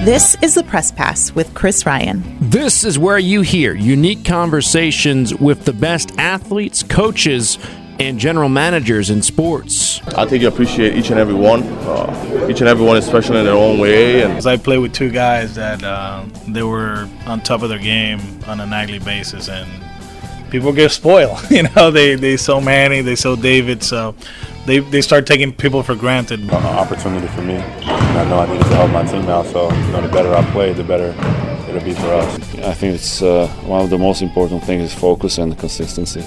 This is the Press Pass with Chris Ryan. This is where you hear unique conversations with the best athletes, coaches, and general managers in sports. I think you appreciate each and every one. Each and every one is special in their own way. And I played with two guys that they were on top of their game on a nightly basis, and people get spoiled. They saw Manny, they saw David, so they start taking people for granted. An opportunity for me. I know I need to help my team out, so the better I play, the better it'll be for us. I think it's one of the most important things is focus and consistency.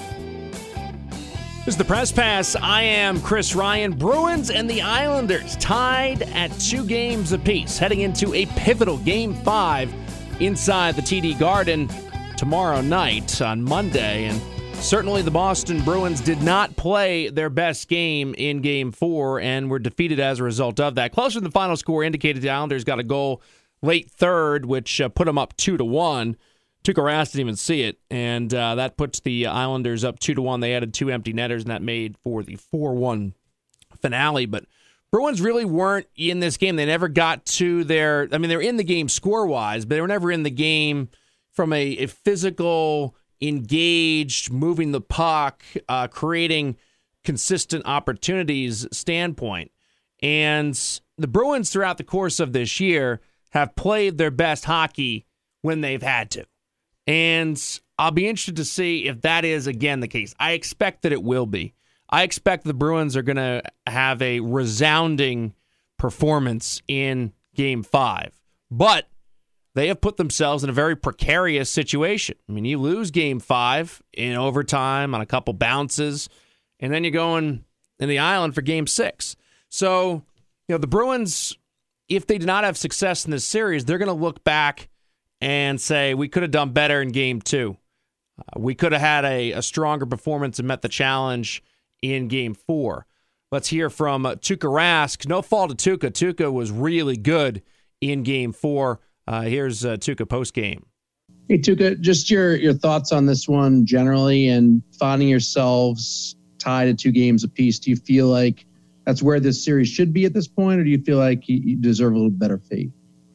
This is the Press Pass. I am Chris Ryan. Bruins and the Islanders tied at 2 games apiece, heading into a pivotal Game 5 inside the TD Garden tomorrow night on Monday. And certainly the Boston Bruins did not play their best game in Game 4 and were defeated as a result of that. Closer than the final score indicated, the Islanders got a goal late third, which put them up 2-1. Tuukka Rask didn't even see it, and that puts the Islanders up 2-1. They added 2 empty netters, and that made for the 4-1 finale. But Bruins really weren't in this game. They never got to their... I mean, they were in the game score-wise, but they were never in the game from a physical, engaged, moving the puck, creating consistent opportunities standpoint. And the Bruins, throughout the course of this year, have played their best hockey when they've had to. And I'll be interested to see if that is, again, the case. I expect that it will be. I expect the Bruins are going to have a resounding performance in Game 5. But they have put themselves in a very precarious situation. I mean, you lose Game 5 in overtime on a couple bounces, and then you're going in the island for Game 6. So, the Bruins, if they do not have success in this series, they're going to look back and say, we could have done better in Game 2. We could have had a stronger performance and met the challenge in Game 4. Let's hear from Tuukka Rask. No fault of Tuukka. Tuukka was really good in Game 4. Here's Tuukka post-game. Hey, Tuukka, just your thoughts on this one generally and finding yourselves tied at 2 games apiece. Do you feel like that's where this series should be at this point, or do you feel like you deserve a little better fate?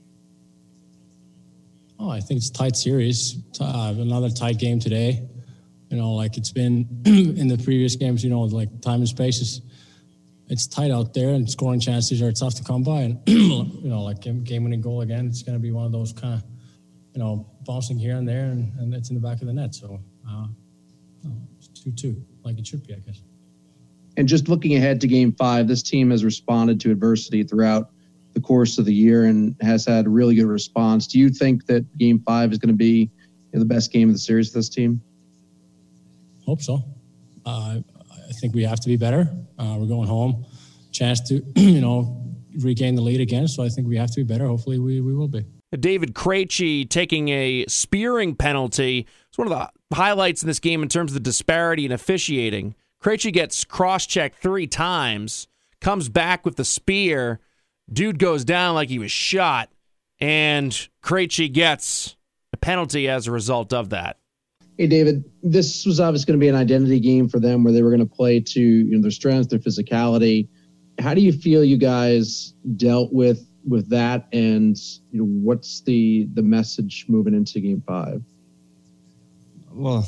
Oh, I think it's a tight series. Another tight game today. Like it's been in the previous games, like time and space it's tight out there, and scoring chances are tough to come by. And, like game-winning goal again, it's going to be one of those kind of, bouncing here and there, and it's in the back of the net. So it's 2-2, like it should be, I guess. And just looking ahead to Game 5, this team has responded to adversity throughout the course of the year and has had a really good response. Do you think that Game 5 is going to be the best game of the series for this team? Hope so. I think we have to be better. We're going home. Chance to, regain the lead again. So I think we have to be better. Hopefully we will be. David Krejci taking a spearing penalty. It's one of the highlights in this game in terms of the disparity in officiating. Krejci gets cross-checked 3 times, comes back with the spear. Dude goes down like he was shot, and Krejci gets a penalty as a result of that. Hey, David, this was obviously going to be an identity game for them where they were going to play to their strengths, their physicality. How do you feel you guys dealt with that, and what's the message moving into Game 5? Well,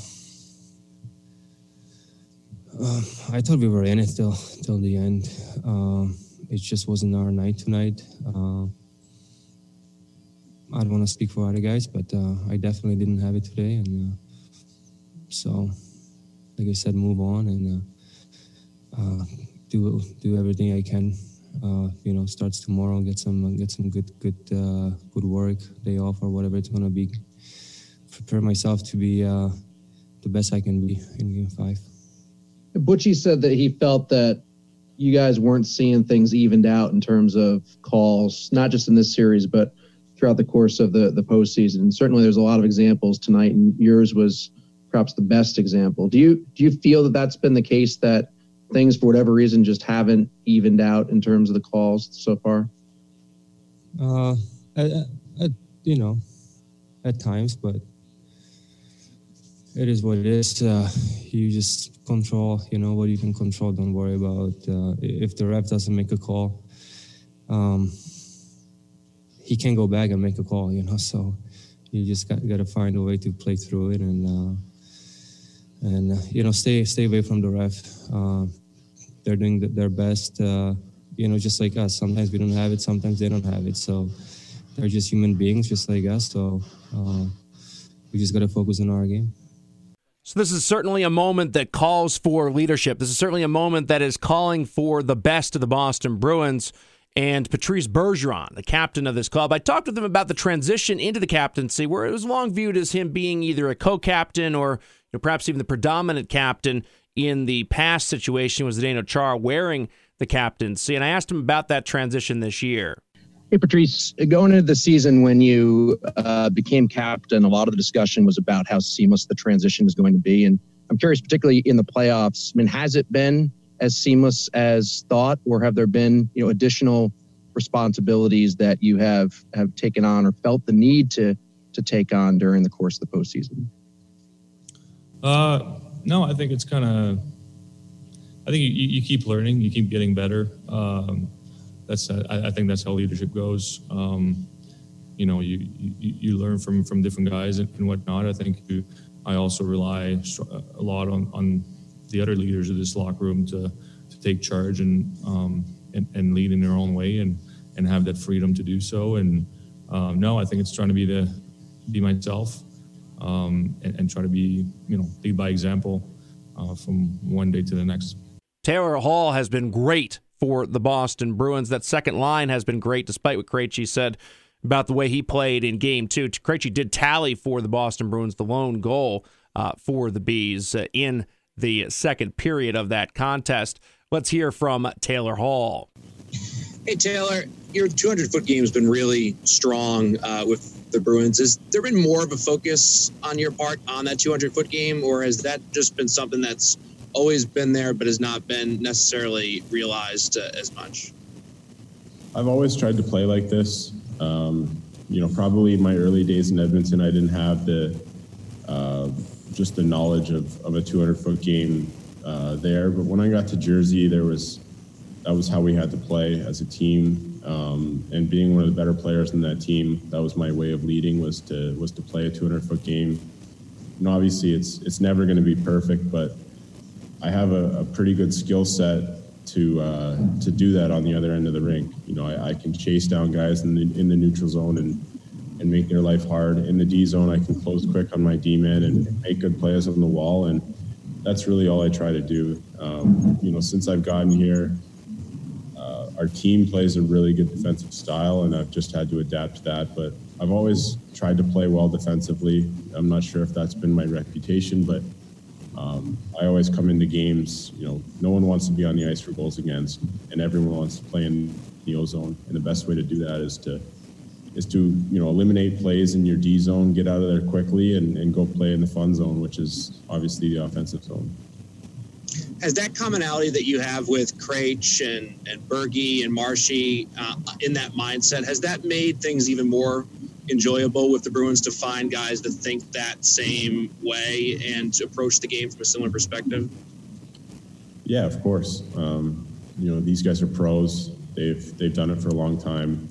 I thought we were in it till the end. It just wasn't our night tonight. I don't want to speak for other guys, but I definitely didn't have it today. And so, like I said, move on and do everything I can. Starts tomorrow. Get some good work, day off or whatever it's gonna be. Prepare myself to be the best I can be in Game 5. Butchie said that he felt that you guys weren't seeing things evened out in terms of calls, not just in this series, but throughout the course of the postseason. And certainly there's a lot of examples tonight, and yours was perhaps the best example. Do you feel that that's been the case, that things, for whatever reason, just haven't evened out in terms of the calls so far? At times, but it is what it is. You just control, what you can control. Don't worry about if the ref doesn't make a call. he can't go back and make a call, so you just got to find a way to play through it and stay away from the ref. They're doing their best, just like us. Sometimes we don't have it, sometimes they don't have it. So they're just human beings, just like us. So we just got to focus on our game. So this is certainly a moment that calls for leadership. This is certainly a moment that is calling for the best of the Boston Bruins. And Patrice Bergeron, the captain of this club, I talked with him about the transition into the captaincy, where it was long viewed as him being either a co-captain or perhaps even the predominant captain in the past situation was Zdeno Chara wearing the captaincy. And I asked him about that transition this year. Hey, Patrice, going into the season when you became captain, a lot of the discussion was about how seamless the transition was going to be. And I'm curious, particularly in the playoffs, has it been as seamless as thought, or have there been, additional responsibilities that you have taken on or felt the need to take on during the course of the postseason? No, I think it's I think you keep learning, you keep getting better. I think that's how leadership goes. You learn from different guys and whatnot. I think I also rely a lot on the other leaders of this locker room to take charge and lead in their own way and have that freedom to do so. And no, I think it's trying to be myself and try to be, lead by example from one day to the next. Taylor Hall has been great for the Boston Bruins. That second line has been great, despite what Krejci said about the way he played in Game 2. Krejci did tally for the Boston Bruins the lone goal for the Bees in the second period of that contest. Let's hear from Taylor Hall. Hey, Taylor, your 200-foot game has been really strong with the Bruins. Has there been more of a focus on your part on that 200-foot game, or has that just been something that's always been there but has not been necessarily realized as much? I've always tried to play like this. Probably in my early days in Edmonton, I didn't have just the knowledge of a 200-foot game there. But when I got to Jersey, that was how we had to play as a team. And being one of the better players in that team, that was my way of leading, was to play a 200-foot game. And obviously, it's never going to be perfect, but I have a pretty good skill set to do that on the other end of the rink. I can chase down guys in the neutral zone and make their life hard. In the D zone, I can close quick on my D-men and make good plays on the wall, and that's really all I try to do. Since I've gotten here, our team plays a really good defensive style, and I've just had to adapt to that. But I've always tried to play well defensively. I'm not sure if that's been my reputation, but I always come into games, no one wants to be on the ice for goals against, and everyone wants to play in the O zone. And the best way to do that is to eliminate plays in your D zone, get out of there quickly, and go play in the fun zone, which is obviously the offensive zone. Has that commonality that you have with Krejci and Bergie and Marshy in that mindset, has that made things even more enjoyable with the Bruins to find guys that think that same way and to approach the game from a similar perspective? Yeah, of course. These guys are pros. They've done it for a long time.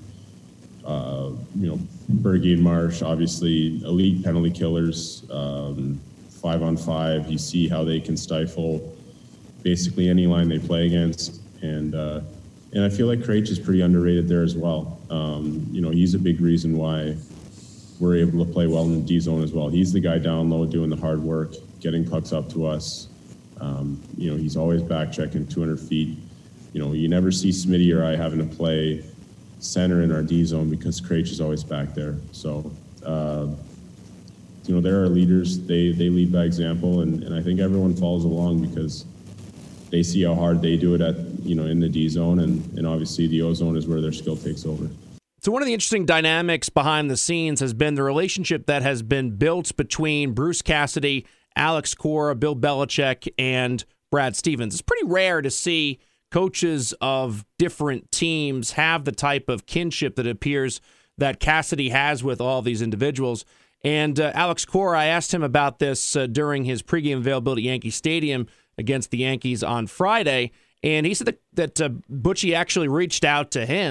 Bergie and Marsh, obviously elite penalty killers, 5-on-5. You see how they can stifle basically any line they play against. And I feel like Krejci is pretty underrated there as well. He's a big reason why we're able to play well in the D zone as well. He's the guy down low doing the hard work, getting pucks up to us. He's always back checking 200 feet. You never see Smitty or I having to play center in our D zone because Krejci is always back there. So, there are leaders. They lead by example, and I think everyone follows along because they see how hard they do it in the D zone, and obviously the O zone is where their skill takes over. So one of the interesting dynamics behind the scenes has been the relationship that has been built between Bruce Cassidy, Alex Cora, Bill Belichick, and Brad Stevens. It's pretty rare to see coaches of different teams have the type of kinship that it appears that Cassidy has with all these individuals. And Alex Cora, I asked him about this during his pregame availability at Yankee Stadium against the Yankees on Friday, and he said that Butchie actually reached out to him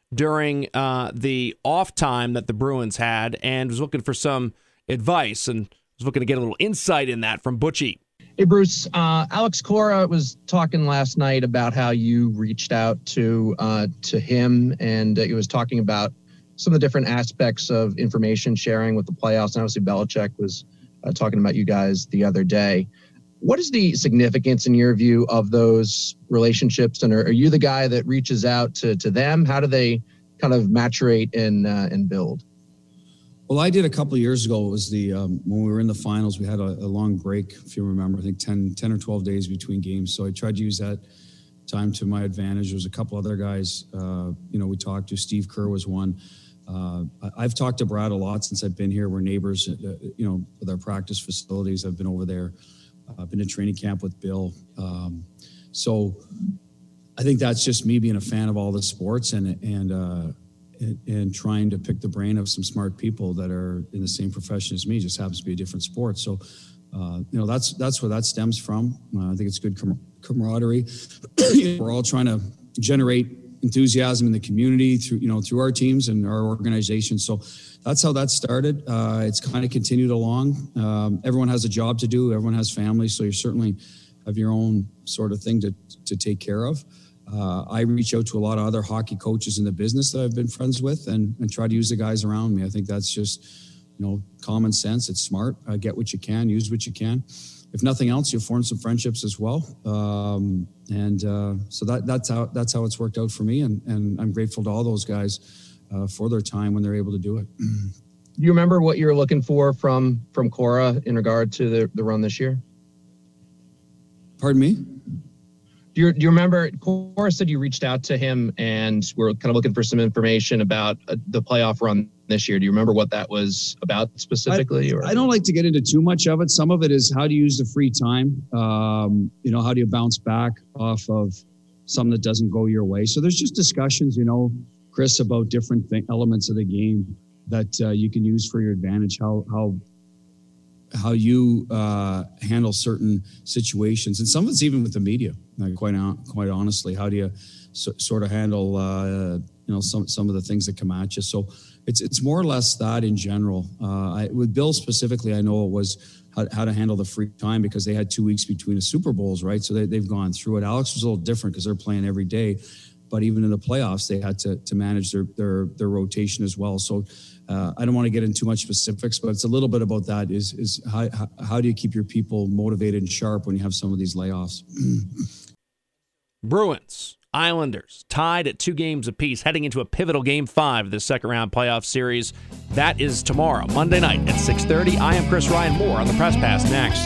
during the off time that the Bruins had and was looking for some advice and was looking to get a little insight in that from Butchie. Hey, Bruce. Alex Cora was talking last night about how you reached out to him, and he was talking about some of the different aspects of information sharing with the playoffs. And obviously, Belichick was talking about you guys the other day. What is the significance, in your view, of those relationships? And are you the guy that reaches out to them? How do they kind of maturate and build? Well, I did a couple of years ago. It was when we were in the finals, we had a long break, if you remember, I think 10 or 12 days between games. So I tried to use that time to my advantage. There was a couple other guys, we talked to. Steve Kerr was one. I've talked to Brad a lot since I've been here. We're neighbors, with our practice facilities. I've been over there. I've been to training camp with Bill. So I think that's just me being a fan of all the sports and trying to pick the brain of some smart people that are in the same profession as me. It just happens to be a different sport. So, that's where that stems from. I think it's good camaraderie. We're all trying to generate enthusiasm in the community through our teams and our organization. So that's how that started. It's kind of continued along. Everyone has a job to do. Everyone has families. So you certainly have your own sort of thing to take care of. I reach out to a lot of other hockey coaches in the business that I've been friends with and try to use the guys around me. I think that's just, common sense. It's smart. Get what you can, use what you can. If nothing else, you'll form some friendships as well. So that's how it's worked out for me. And I'm grateful to all those guys for their time when they're able to do it. Do you remember what you were looking for from Cora in regard to the run this year? Pardon me? Do you remember, Cora said you reached out to him and we're kind of looking for some information about the playoff run this year. Do you remember what that was about specifically? I don't like to get into too much of it. Some of it is how do you use the free time? How do you bounce back off of something that doesn't go your way? So there's just discussions, Chris, about different elements of the game that you can use for your advantage, how you handle certain situations. And some of it's even with the media, quite honestly. How do you sort of handle, some of the things that come at you? So it's more or less that in general. With Bill specifically, I know it was how to handle the free time because they had 2 weeks between the Super Bowls, right? So they've gone through it. Alex was a little different because they're playing every day. But even in the playoffs, they had to manage their rotation as well. So I don't want to get into too much specifics, but it's a little bit about that is how do you keep your people motivated and sharp when you have some of these layoffs? Bruins, Islanders, tied at 2 games apiece, heading into a pivotal Game 5 of the second-round playoff series. That is tomorrow, Monday night at 6:30. I am Chris Ryan. More on the Press Pass next.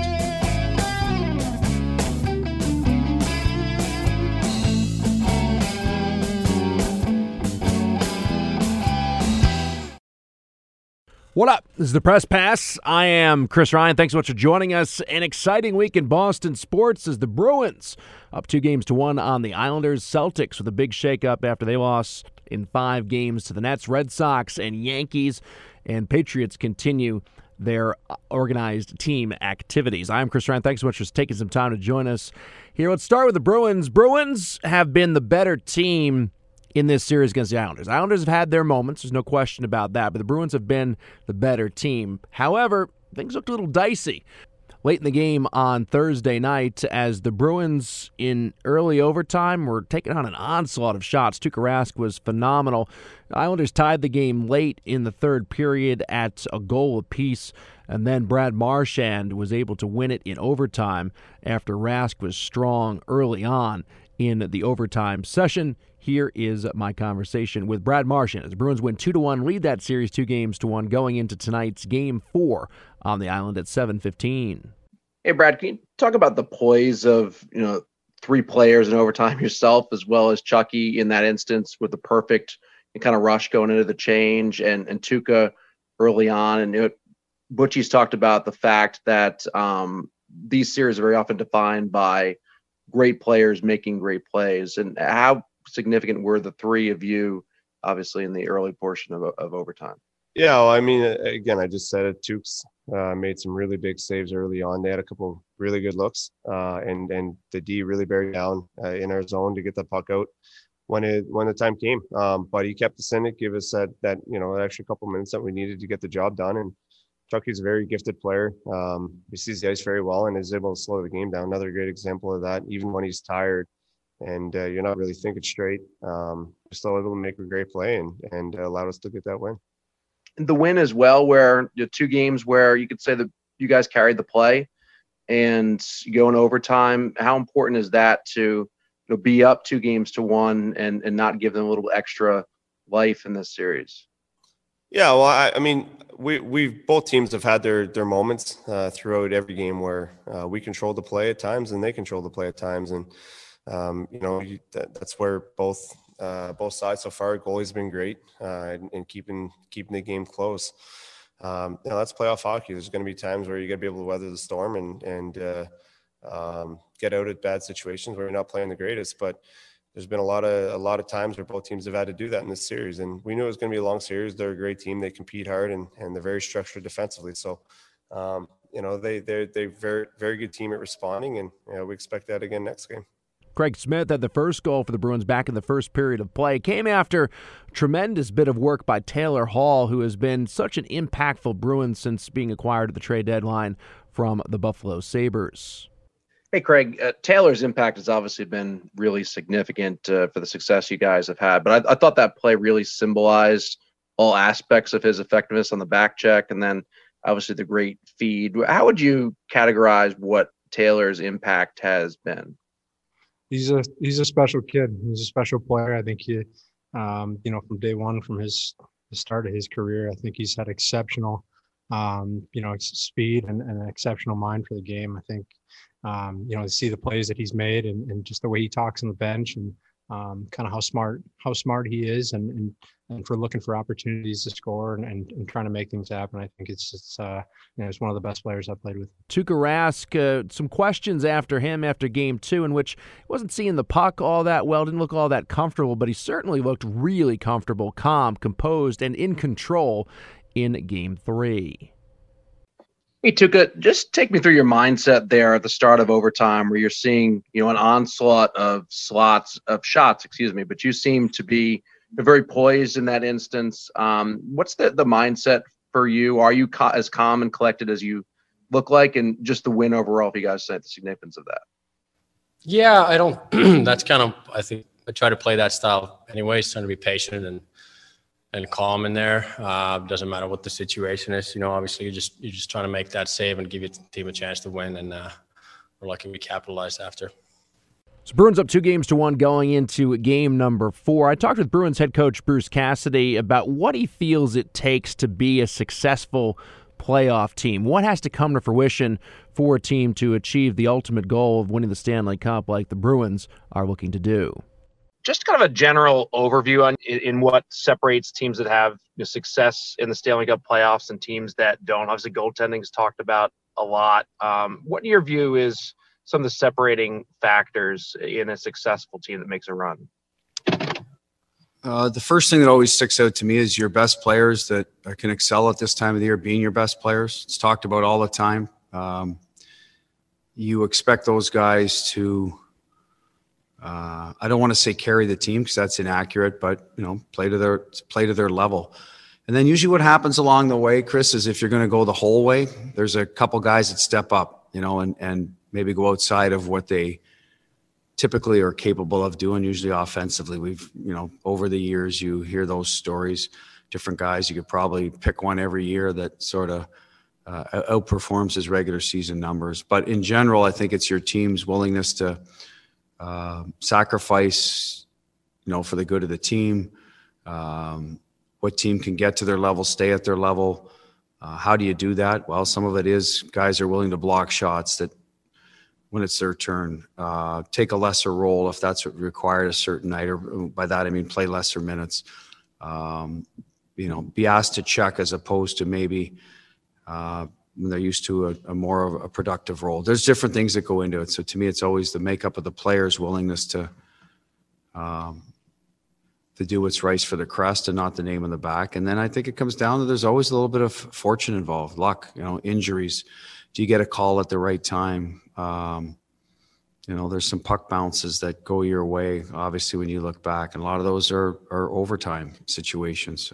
What up? This is the Press Pass. I am Chris Ryan. Thanks so much for joining us. An exciting week in Boston sports as the Bruins up 2-1 on the Islanders. Celtics with a big shakeup after they lost in 5 games to the Nets. Red Sox and Yankees and Patriots continue their organized team activities. I'm Chris Ryan. Thanks so much for taking some time to join us here. Let's start with the Bruins. Bruins have been the better team in this series against the Islanders. Islanders have had their moments. There's no question about that. But the Bruins have been the better team. However, things looked a little dicey late in the game on Thursday night as the Bruins in early overtime were taking on an onslaught of shots. Tuukka Rask was phenomenal. The Islanders tied the game late in the third period at a goal apiece. And then Brad Marchand was able to win it in overtime after Rask was strong early on in the overtime session. Here is my conversation with Brad Marchand as the Bruins win 2-1, lead that series 2-1 going into tonight's Game 4 on the island at 7:15. Hey, Brad, can you talk about the poise of 3 players in overtime, yourself as well as Chucky in that instance with the perfect kind of rush going into the change and Tuukka early on? And Butchie's talked about the fact that these series are very often defined by great players making great plays. And how significant were the 3 of you, obviously, in the early portion of overtime? Yeah, well, I mean, again, I just said it. Tukes made some really big saves early on. They had a couple really good looks, and the D really buried down in our zone to get the puck out. when the time came. But he kept us in it, give us that extra couple minutes that we needed to get the job done. And Chucky's a very gifted player. He sees the ice very well and is able to slow the game down. Another great example of that, even when he's tired and you're not really thinking straight, you're still able to make a great play and allowed us to get that win. The win as well, where 2 games where you could say that you guys carried the play and you go in overtime. How important is that to be up 2-1 and not give them a little extra life in this series? Yeah, well, I mean, we've both teams have had their moments throughout every game where we control the play at times and they control the play at times, and that's where both sides so far. Goalie's been great in keeping the game close. That's playoff hockey. There's going to be times where you got to be able to weather the storm and get out of bad situations where you're not playing the greatest, but. There's been a lot of times where both teams have had to do that in this series, and we knew it was going to be a long series. They're a great team; they compete hard, and they're very structured defensively. So, they're very very good team at responding, and we expect that again next game. Craig Smith had the first goal for the Bruins back in the first period of play. Came after a tremendous bit of work by Taylor Hall, who has been such an impactful Bruin since being acquired at the trade deadline from the Buffalo Sabres. Hey, Craig, Taylor's impact has obviously been really significant for the success you guys have had, but I thought that play really symbolized all aspects of his effectiveness on the back check and then obviously the great feed. How would you categorize what Taylor's impact has been? He's a special kid. He's a special player. I think he, from day one, from the start of his career, I think he's had exceptional, speed and an exceptional mind for the game. I think, to see the plays that he's made and just the way he talks on the bench and kind of how smart he is and for looking for opportunities to score and trying to make things happen. I think it's one of the best players I've played with. Tuukka Rask, some questions after him after game 2 in which he wasn't seeing the puck all that well, didn't look all that comfortable, but he certainly looked really comfortable, calm, composed, and in control in game 3. Hey, Tuukka, just take me through your mindset there at the start of overtime where you're seeing, an onslaught of shots, but you seem to be very poised in that instance. What's the mindset for you? Are you as calm and collected as you look like? And just the win overall, if you guys say the significance of that. Yeah, I don't, that's kind of, I think I try to play that style anyways, trying to be patient and calm in there. Doesn't matter what the situation is. Obviously you're just trying to make that save and give your team a chance to win, and we're lucky we capitalized after. So Bruins up 2-1 going into game number 4. I talked with Bruins head coach Bruce Cassidy about what he feels it takes to be a successful playoff team. What has to come to fruition for a team to achieve the ultimate goal of winning the Stanley Cup like the Bruins are looking to do? Just kind of a general overview on in what separates teams that have success in the Stanley Cup playoffs and teams that don't. Obviously, goaltending is talked about a lot. What in your view is some of the separating factors in a successful team that makes a run? The first thing that always sticks out to me is your best players that can excel at this time of the year being your best players. It's talked about all the time. You expect those guys to I don't want to say carry the team because that's inaccurate, but play to their level. And then usually what happens along the way, Chris, is if you're going to go the whole way, there's a couple guys that step up, and maybe go outside of what they typically are capable of doing, usually offensively. We've, over the years, you hear those stories, different guys. You could probably pick one every year that sort of outperforms his regular season numbers. But in general, I think it's your team's willingness to sacrifice, for the good of the team. What team can get to their level, stay at their level. How do you do that? Well, some of it is guys are willing to block shots that when it's their turn, take a lesser role if that's what required a certain night, or by that I mean play lesser minutes. Be asked to check as opposed to maybe when they're used to a more of a productive role. There's different things that go into it. So to me, it's always the makeup of the player's willingness to do what's right for the crest and not the name on the back. And then I think it comes down to there's always a little bit of fortune involved, luck, injuries. Do you get a call at the right time? there's some puck bounces that go your way, obviously, when you look back. And a lot of those are overtime situations.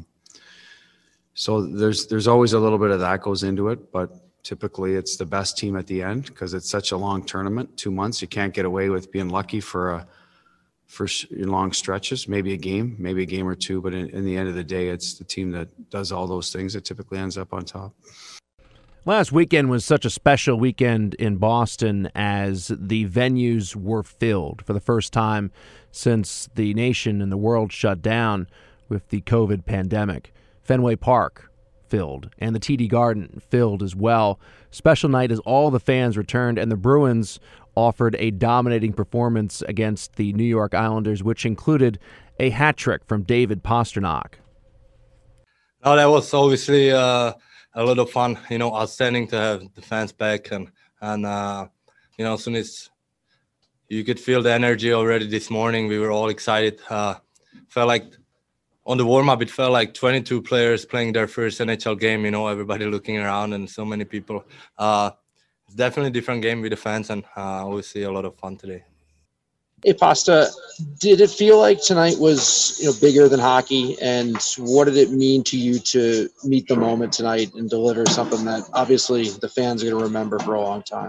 So there's always a little bit of that goes into it. But typically it's the best team at the end because it's such a long tournament, 2 months. You can't get away with being lucky for long stretches, maybe a game or two. But in the end of the day, it's the team that does all those things that typically ends up on top. Last weekend was such a special weekend in Boston as the venues were filled for the first time since the nation and the world shut down with the COVID pandemic. Fenway Park filled and the TD Garden filled as well. Special night as all the fans returned, and the Bruins offered a dominating performance against the New York Islanders, which included a hat trick from David Pastrnak. Oh, that was obviously a lot of fun, outstanding to have the fans back. And as soon as you could feel the energy already this morning, we were all excited. Felt like on the warm-up, it felt like 22 players playing their first NHL game, everybody looking around and so many people. It's definitely a different game with the fans, and obviously a lot of fun today. Hey, Pasta, did it feel like tonight was bigger than hockey, and what did it mean to you to meet the moment tonight and deliver something that obviously the fans are going to remember for a long time?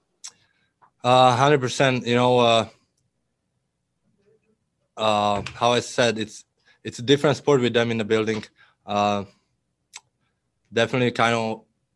100%. How I said, it's a different sport with them in the building. Definitely kind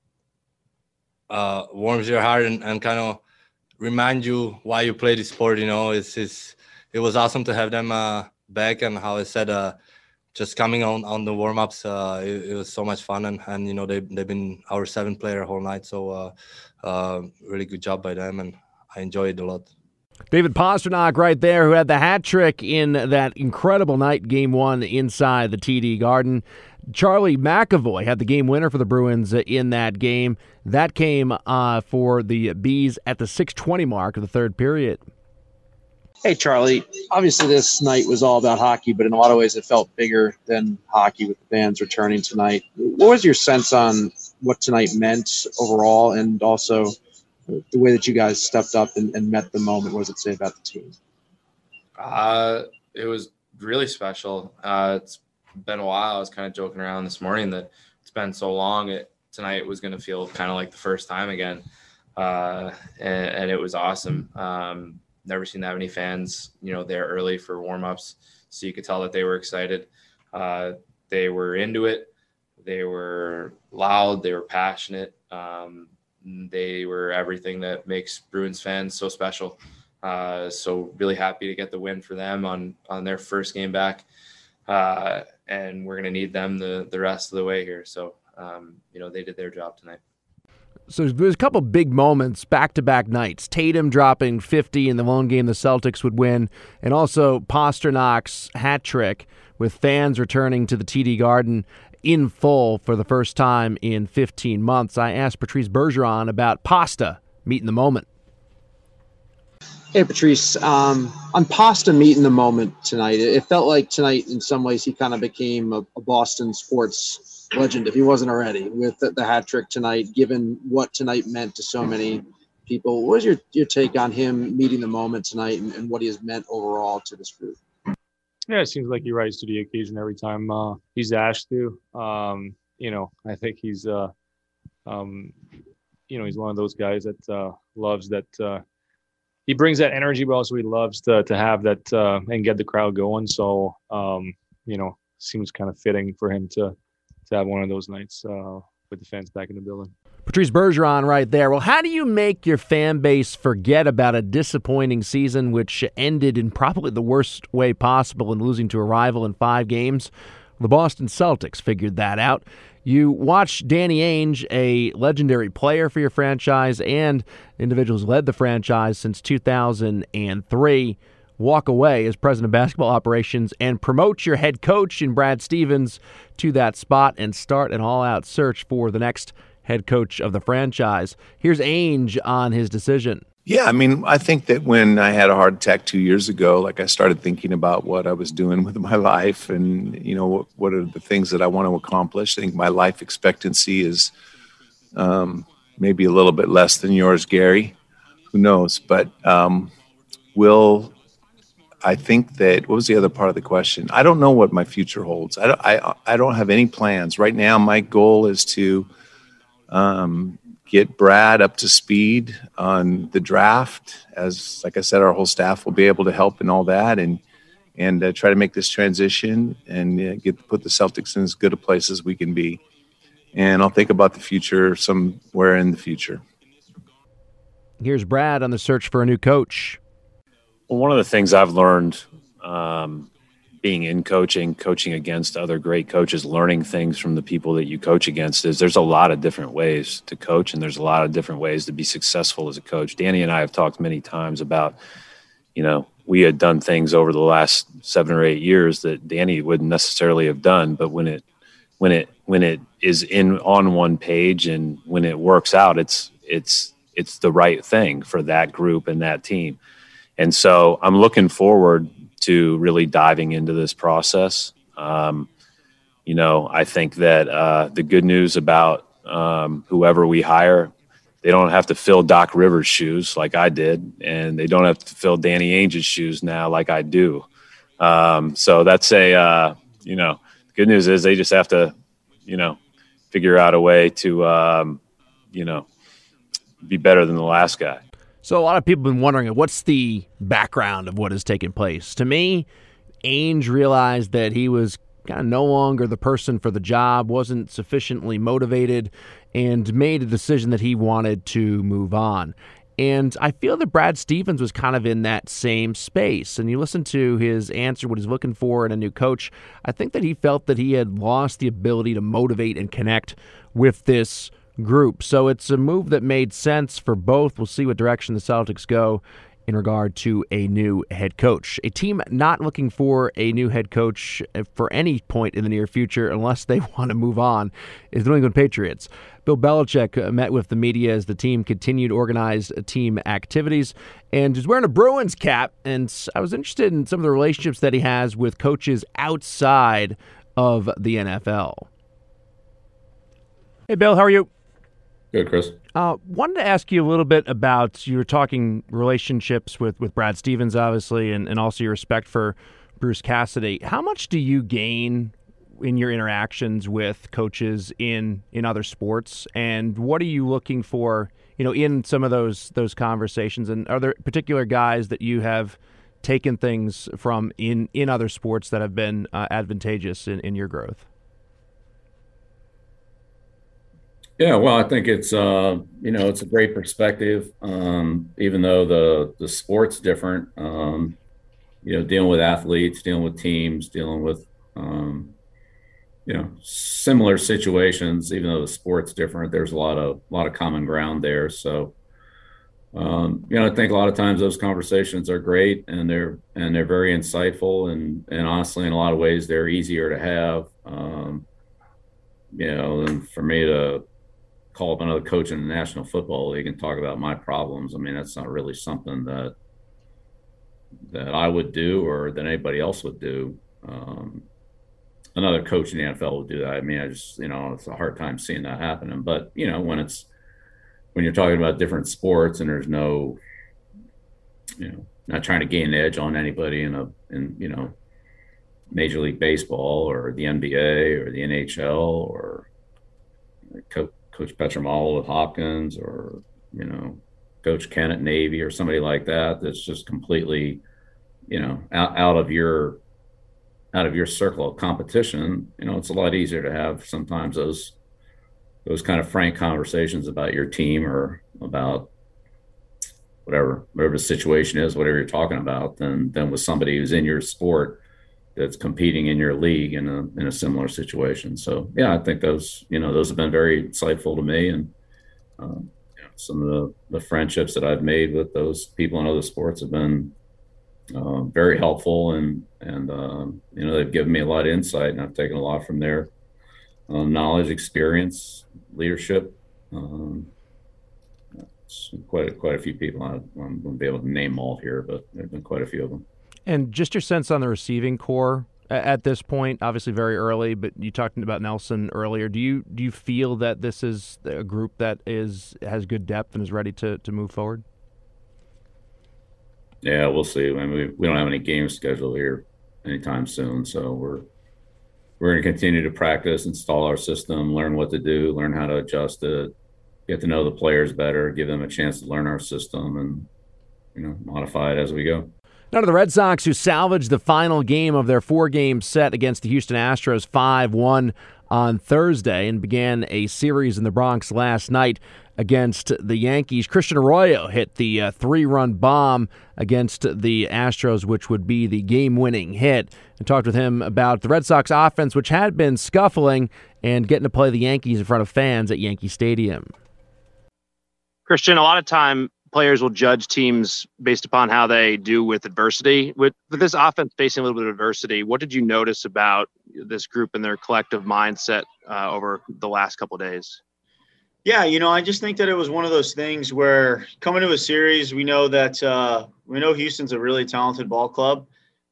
of warms your heart and kind of remind you why you play this sport. It was awesome to have them back, and how I said, just coming on the warm-ups, it was so much fun, and they've been our 7th player whole night, so really good job by them, and I enjoyed it a lot. David Pastrnak right there, who had the hat trick in that incredible night, Game 1 inside the TD Garden. Charlie McAvoy had the game winner for the Bruins in that game. That came for the Bees at the 6:20 mark of the third period. Hey, Charlie, obviously this night was all about hockey, but in a lot of ways it felt bigger than hockey with the fans returning tonight. What was your sense on what tonight meant overall, and also the way that you guys stepped up and met the moment? What does it say about the team? It was really special. It's been a while. I was kind of joking around this morning that it's been so long. Tonight was going to feel kind of like the first time again. And it was awesome. Never seen that many fans, there early for warm-ups. So you could tell that they were excited. They were into it. They were loud. They were passionate. They were everything that makes Bruins fans so special. So really happy to get the win for them on their first game back. And we're going to need them the rest of the way here. So, they did their job tonight. So there's a couple big moments, back-to-back nights. Tatum dropping 50 in the lone game the Celtics would win, and also Pasternak's hat trick with fans returning to the TD Garden in full for the first time in 15 months. I asked Patrice Bergeron about Pasta meeting the moment. Hey, Patrice, on Pasta meeting the moment tonight, it felt like tonight in some ways he kind of became a Boston sports legend, if he wasn't already, with the hat trick tonight, given what tonight meant to so many people. What was your take on him meeting the moment tonight and what he has meant overall to this group? Yeah, it seems like he rises to the occasion every time he's asked to. I think he's, he's one of those guys that loves that. He brings that energy, but also he loves to have that and get the crowd going. So, seems kind of fitting for him to have one of those nights with the fans back in the building. Patrice Bergeron right there. Well, how do you make your fan base forget about a disappointing season which ended in probably the worst way possible in losing to a rival in 5 games? The Boston Celtics figured that out. You watch Danny Ainge, a legendary player for your franchise and individual who's led the franchise since 2003, walk away as president of basketball operations and promote your head coach in Brad Stevens to that spot and start an all-out search for the next head coach of the franchise. Here's Ainge on his decision. Yeah, I think that when I had a heart attack 2 years ago, I started thinking about what I was doing with my life and, what are the things that I want to accomplish. I think my life expectancy is maybe a little bit less than yours, Gary, who knows? But I think that, what was the other part of the question? I don't know what my future holds. I don't have any plans right now. My goal is to get Brad up to speed on the draft. As like I said, our whole staff will be able to help in all that, and try to make this transition and put the Celtics in as good a place as we can be. And I'll think about the future somewhere in the future. Here's Brad on the search for a new coach. Well, one of the things I've learned being in coaching against other great coaches, learning things from the people that you coach against, is there's a lot of different ways to coach, and there's a lot of different ways to be successful as a coach. Danny and I have talked many times about, we had done things over the last 7 or 8 years that Danny wouldn't necessarily have done, but when it is on one page and when it works out, it's the right thing for that group and that team. And so I'm looking forward to really diving into this process. I think that the good news about whoever we hire, they don't have to fill Doc Rivers' shoes like I did, and they don't have to fill Danny Ainge's shoes now like I do. So that's the good news is they just have to, figure out a way to, be better than the last guy. So a lot of people have been wondering, what's the background of what has taken place? To me, Ainge realized that he was kind of no longer the person for the job, wasn't sufficiently motivated, and made a decision that he wanted to move on. And I feel that Brad Stevens was kind of in that same space. And you listen to his answer, what he's looking for in a new coach, I think that he felt that he had lost the ability to motivate and connect with this group. So it's a move that made sense for both. We'll see what direction the Celtics go in regard to a new head coach. A team not looking for a new head coach for any point in the near future unless they want to move on is the New England Patriots. Bill Belichick met with the media as the team continued organized team activities, and he's wearing a Bruins cap, and I was interested in some of the relationships that he has with coaches outside of the NFL. Hey, Bill, how are you? Good, Chris. Wanted to ask you a little bit about, you were talking relationships with Brad Stevens, obviously, and also your respect for Bruce Cassidy. How much do you gain in your interactions with coaches in other sports, and what are you looking for, in some of those conversations? And are there particular guys that you have taken things from in other sports that have been advantageous in your growth? Yeah, well, I think it's it's a great perspective. Even though the sport's different, dealing with athletes, dealing with teams, dealing with similar situations. Even though the sport's different, there's a lot of common ground there. So, I think a lot of times those conversations are great, and they're very insightful, and honestly, in a lot of ways, they're easier to have. Than for me to call up another coach in the National Football League and talk about my problems. I mean, that's not really something that I would do or that anybody else would do. Another coach in the NFL would do that. I mean, it's a hard time seeing that happening. But, when you're talking about different sports and there's no, not trying to gain an edge on anybody in Major League Baseball or the NBA or the NHL or Coach Petromal with Hopkins or, Coach Ken at Navy or somebody like that, that's just completely, out of your circle of competition. It's a lot easier to have sometimes those kind of frank conversations about your team or about whatever the situation is, whatever you're talking about, than with somebody who's in your sport that's competing in your league in a similar situation. So yeah, I think those have been very insightful to me, and some of the friendships that I've made with those people in other sports have been very helpful, and they've given me a lot of insight, and I've taken a lot from their knowledge, experience, leadership. It's quite a few people. I won't be able to name them all here, but there've been quite a few of them. And just your sense on the receiving core at this point, obviously very early, but you talked about Nelson earlier. Do you feel that this is a group that has good depth and is ready to move forward? Yeah, we'll see. I mean, we don't have any games scheduled here anytime soon, so we're going to continue to practice, install our system, learn what to do, learn how to adjust it, get to know the players better, give them a chance to learn our system, and modify it as we go. Now to the Red Sox, who salvaged the final game of their 4-game set against the Houston Astros 5-1 on Thursday and began a series in the Bronx last night against the Yankees. Christian Arroyo hit the 3-run bomb against the Astros, which would be the game-winning hit. And talked with him about the Red Sox offense, which had been scuffling, and getting to play the Yankees in front of fans at Yankee Stadium. Christian, a lot of time players will judge teams based upon how they do with adversity. With this offense facing a little bit of adversity, what did you notice about this group and their collective mindset over the last couple of days? Yeah, I just think that it was one of those things where coming to a series, we know that Houston's a really talented ball club.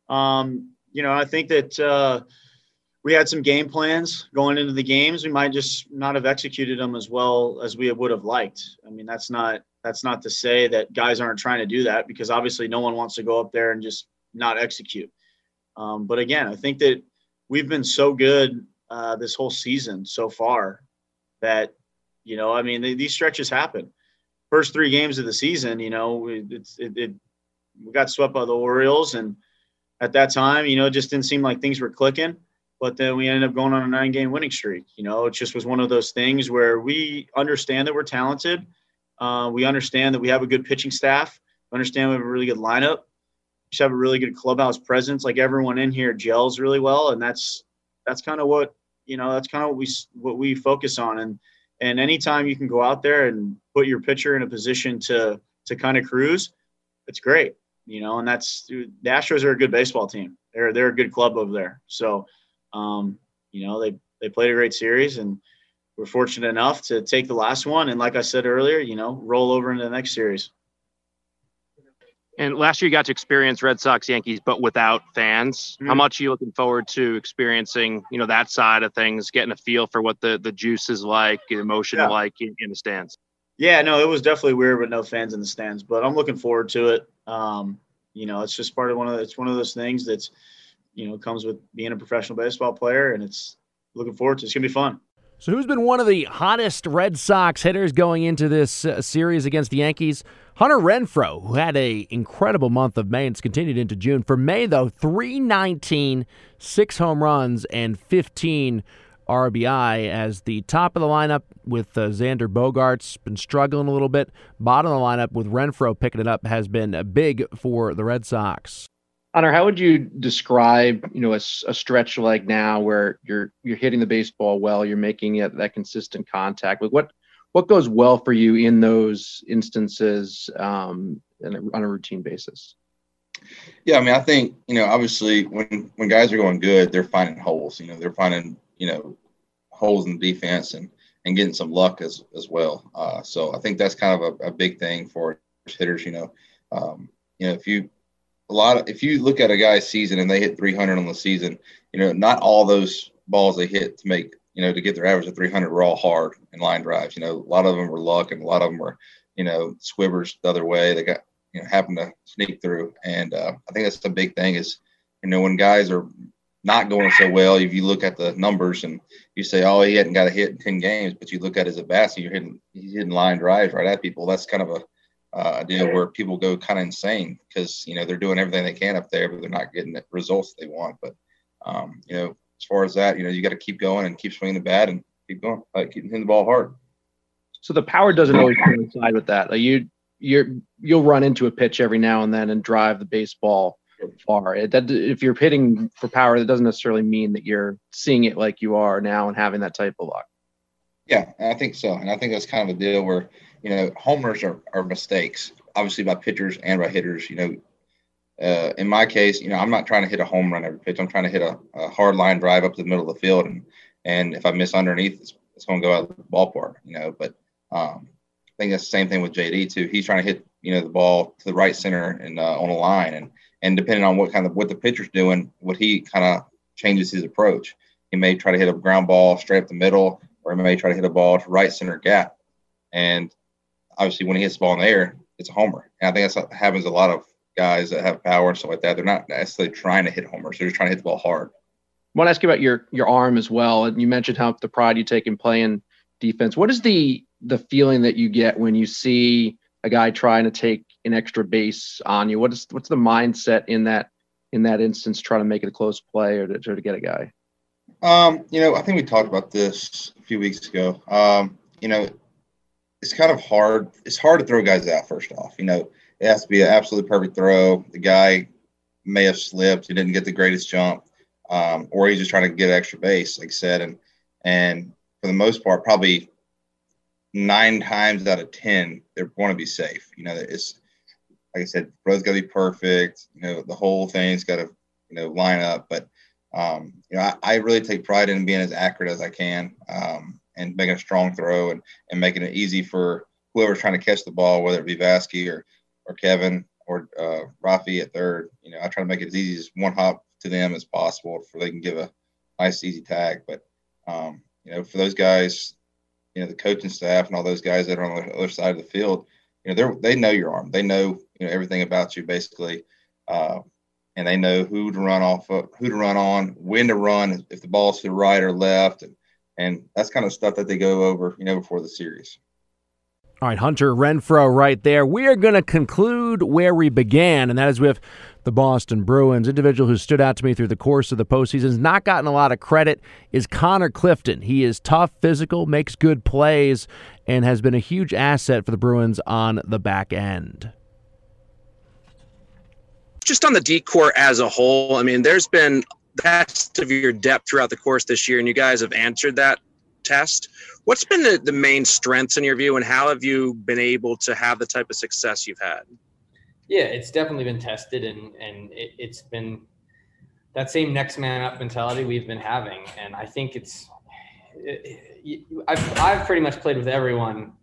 I think that we had some game plans going into the games. We might just not have executed them as well as we would have liked. I mean, that's not to say that guys aren't trying to do that, because obviously no one wants to go up there and just not execute. But again, I think that we've been so good this whole season so far that, these stretches happen. First 3 games of the season, we got swept by the Orioles, and at that time, it just didn't seem like things were clicking. But then we ended up going on a 9-game winning streak. It just was one of those things where we understand that we're talented. We understand that we have a good pitching staff. We understand we have a really good lineup. We just have a really good clubhouse presence. Like, everyone in here gels really well, and that's kind of what what we focus on. And anytime you can go out there and put your pitcher in a position to kind of cruise, it's great. And that's, the Astros are a good baseball team. They're a good club over there. So, they played a great series, and we're fortunate enough to take the last one. And like I said earlier, roll over into the next series. And last year you got to experience Red Sox Yankees, but without fans. How much are you looking forward to experiencing, that side of things, getting a feel for what the juice is like, the emotion like in the stands? Yeah, no, it was definitely weird with no fans in the stands, but I'm looking forward to it. It's just part of one of those things that's, comes with being a professional baseball player, and it's looking forward to it. It's going to be fun. So who's been one of the hottest Red Sox hitters going into this series against the Yankees? Hunter Renfroe, who had an incredible month of May and it's continued into June. For May, though, 319, 6 home runs, and 15 RBI as the top of the lineup with Xander Bogaerts. Been struggling a little bit. Bottom of the lineup with Renfroe picking it up has been big for the Red Sox. Hunter, how would you describe, a stretch like now where you're hitting the baseball well, you're making it that consistent contact? Like what goes well for you in those instances on a routine basis? Yeah, I mean, I think, obviously when guys are going good, they're finding holes. They're finding, holes in defense and getting some luck as well. So I think that's kind of a big thing for hitters. If you look at a guy's season and they hit 300 on the season, not all those balls they hit to make, to get their average of 300 were all hard and line drives. A lot of them were luck, and a lot of them were, swibbers the other way. They got, happened to sneak through. And I think that's the big thing is, when guys are not going so well, if you look at the numbers and you say, oh, he hadn't got a hit in 10 games, but you look at his at-bats and he's hitting line drives right at people. That's kind of a deal where people go kind of insane because, they're doing everything they can up there, but they're not getting the results they want. But, as far as that, you got to keep going and keep swinging the bat and keep going, keep hitting the ball hard. So the power doesn't always coincide with that. Like you'll run into a pitch every now and then and drive the baseball far. If you're hitting for power, that doesn't necessarily mean that you're seeing it like you are now and having that type of luck. Yeah, I think so. And I think that's kind of a deal where, homers are mistakes, obviously by pitchers and by hitters. In my case, I'm not trying to hit a home run every pitch. I'm trying to hit a hard line drive up to the middle of the field. And if I miss underneath, it's going to go out of the ballpark, But I think that's the same thing with JD too. He's trying to hit, the ball to the right center and on a line. And depending on what the pitcher's doing, what he kind of changes his approach. He may try to hit a ground ball straight up the middle, or he may try to hit a ball to right center gap. And obviously when he hits the ball in the air, it's a homer. And I think that's what happens a lot of guys that have power and stuff like that. They're not necessarily trying to hit homers. They're just trying to hit the ball hard. I want to ask you about your arm as well. And you mentioned how the pride you take in playing defense. What is the feeling that you get when you see a guy trying to take an extra base on you? What's the mindset in that instance, trying to make it a close play or to get a guy? I think we talked about this a few weeks ago. It's kind of hard. It's hard to throw guys out first off. It has to be an absolutely perfect throw. The guy may have slipped. He didn't get the greatest jump. Or he's just trying to get extra base, like I said. And for the most part, probably 9 times out of 10, they're going to be safe. It's like I said, throw's got to be perfect. The whole thing's got to, line up. But, I really take pride in being as accurate as I can and making a strong throw and making it easy for whoever's trying to catch the ball, whether it be Vasky or Kevin or Rafi at third. I try to make it as easy as one hop to them as possible for they can give a nice, easy tag. But, for those guys, the coaching staff and all those guys that are on the other side of the field, they know your arm. They know, everything about you basically. And they know who to run off of, who to run on, when to run, if the ball's to the right or left. And that's kind of stuff that they go over, before the series. All right, Hunter Renfroe right there. We are going to conclude where we began, and that is with the Boston Bruins. Individual who stood out to me through the course of the postseason, has not gotten a lot of credit, is Connor Clifton. He is tough, physical, makes good plays, and has been a huge asset for the Bruins on the back end. Just on the D-core as a whole, there's been that severe depth throughout the course this year, and you guys have answered that test. What's been the main strengths in your view, and how have you been able to have the type of success you've had? Yeah, it's definitely been tested, and it's been that same next man up mentality we've been having. And I think I've pretty much played with everyone,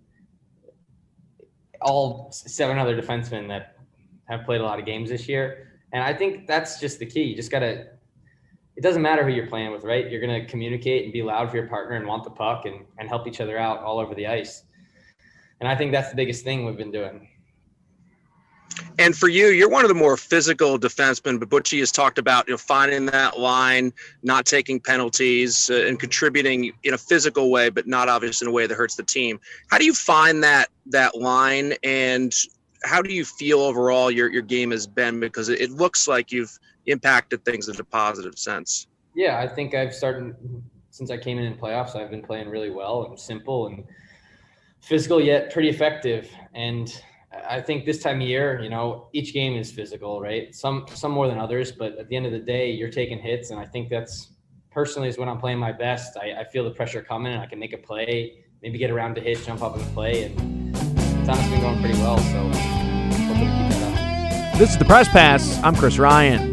all 7 other defensemen that have played a lot of games this year. And I think that's just the key. You just got to – it doesn't matter who you're playing with, right? You're going to communicate and be loud for your partner and want the puck and help each other out all over the ice. And I think that's the biggest thing we've been doing. And for you, you're one of the more physical defensemen, but Butchie has talked about, finding that line, not taking penalties, and contributing in a physical way, but not obviously in a way that hurts the team. How do you find that line, and how do you feel overall your game has been? Because it looks like you've impacted things in a positive sense. Yeah, I think I've started since I came in playoffs. I've been playing really well and simple and physical, yet pretty effective. And I think this time of year, each game is physical, right? Some more than others, but at the end of the day, you're taking hits. And I think that's personally is when I'm playing my best. I feel the pressure coming and I can make a play, maybe get around to hit, jump up and play. And it's honestly been going pretty well. So hopefully keep that up. This is the Press Pass. I'm Chris Ryan.